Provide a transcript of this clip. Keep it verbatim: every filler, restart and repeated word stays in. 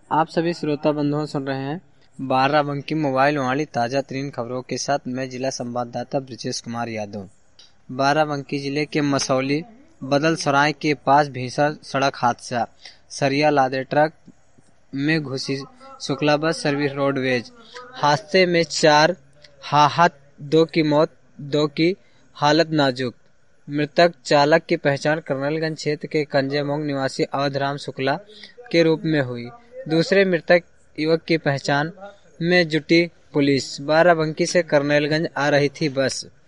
आप सभी श्रोता बंधुओं सुन रहे हैं बाराबंकी मोबाइल वाली ताज़ा तरीन खबरों के साथ मैं जिला संवाददाता ब्रजेश कुमार यादव। बाराबंकी जिले के मसौली बदल सराय के पास भीषण सड़क हादसा, सरिया लादे ट्रक में घुसी शुक्ला बस सर्विस रोडवेज। हादसे में चार हाहत, दो की मौत, दो की हालत नाजुक। मृतक चालक की पहचान कर्नलगंज क्षेत्र के कंजेमोंग निवासी अवधराम शुक्ला के रूप में हुई। दूसरे मृतक युवक की पहचान में जुटी पुलिस। बाराबंकी से कर्नलगंज आ रही थी बस